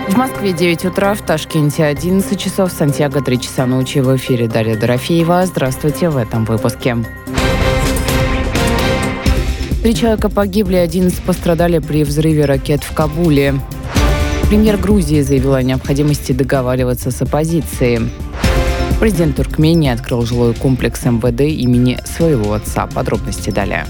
В Москве 9 утра, в Ташкенте 11 часов, в Сантьяго 3 часа ночи. В эфире Дарья Дорофеева. Здравствуйте в этом выпуске. 3 человека погибли, 11 пострадали при взрыве ракет в Кабуле. Премьер Грузии заявил о необходимости договариваться с оппозицией. Президент Туркмении открыл жилой комплекс МВД имени своего отца. Подробности далее.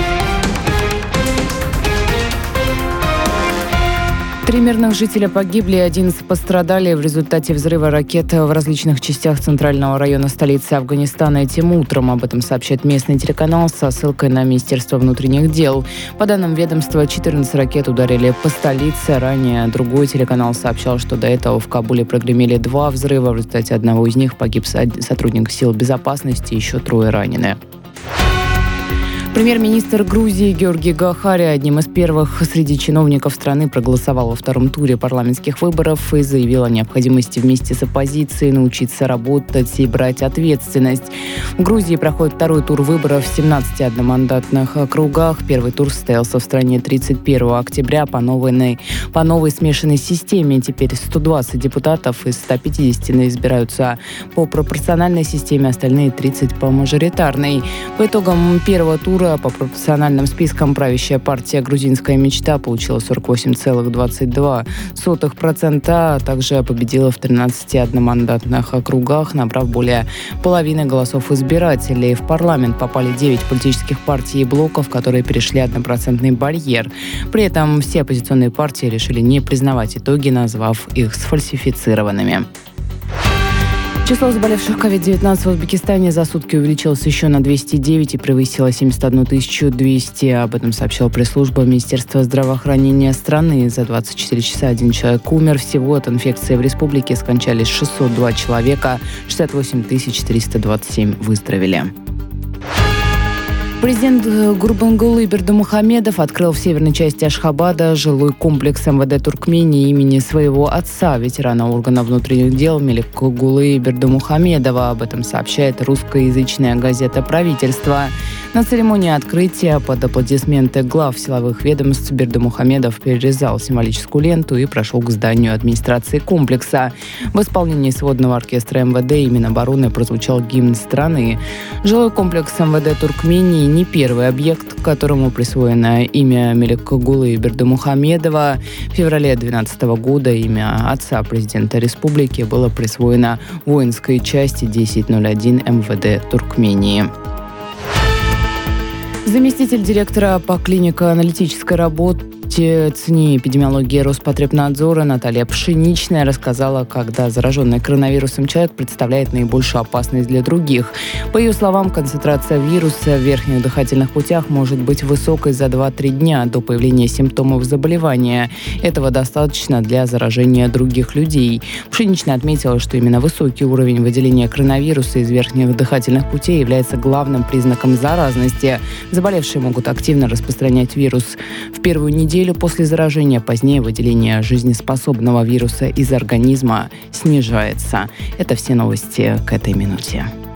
3 мирных жителя погибли, 11 пострадали в результате взрыва ракет в различных частях центрального района столицы Афганистана этим утром. Об этом сообщает местный телеканал со ссылкой на Министерство внутренних дел. По данным ведомства, 14 ракет ударили по столице. Ранее другой телеканал сообщал, что до этого в Кабуле прогремели 2 взрыва. В результате одного из них погиб сотрудник сил безопасности, еще 3 ранены. Премьер-министр Грузии Георгий Гахари одним из первых среди чиновников страны проголосовал во втором туре парламентских выборов и заявил о необходимости вместе с оппозицией научиться работать и брать ответственность. В Грузии проходит второй тур выборов в 17 одномандатных округах. Первый тур состоялся в стране 31 октября по новой смешанной системе. Теперь 120 депутатов из 150 избираются по пропорциональной системе, остальные 30 по мажоритарной. По итогам первого тура по пропорциональным спискам правящая партия «Грузинская мечта» получила 48,22%, а также победила в 13 одномандатных округах, набрав более половины голосов избирателей. В парламент попали 9 политических партий и блоков, которые перешли 1% барьер. При этом все оппозиционные партии решили не признавать итоги, назвав их сфальсифицированными. Число заболевших COVID-19 в Узбекистане за сутки увеличилось еще на 209 и превысило 71 200. Об этом сообщила пресс-служба Министерства здравоохранения страны. За 24 часа 1 человек умер. Всего от инфекции в республике скончались 602 человека, 68 327 выздоровели. Президент Гурбангулы Бердымухамедов открыл в северной части Ашхабада жилой комплекс МВД Туркмении имени своего отца, ветерана органов внутренних дел Меликгулы Бердымухамедова. Об этом сообщает русскоязычная газета «Правительство». На церемонии открытия под аплодисменты глав силовых ведомств Бердымухамедов перерезал символическую ленту и прошел к зданию администрации комплекса. В исполнении сводного оркестра МВД и Минобороны прозвучал гимн страны. Жилой комплекс МВД Туркмении не первый объект, которому присвоено имя Меликгулы Бердымухамедова. В феврале 2012 года имя отца президента республики было присвоено воинской части 1001 МВД Туркмении. Заместитель директора по клинико-аналитической работе ЦНИ эпидемиологии Роспотребнадзора Наталья Пшеничная рассказала, когда зараженный коронавирусом человек представляет наибольшую опасность для других. По ее словам, концентрация вируса в верхних дыхательных путях может быть высокой за 2-3 дня до появления симптомов заболевания. Этого достаточно для заражения других людей. Пшеничная отметила, что именно высокий уровень выделения коронавируса из верхних дыхательных путей является главным признаком заразности. Заболевшие могут активно распространять вирус в первую неделю после заражения, позднее выделение жизнеспособного вируса из организма снижается. Это все новости к этой минуте.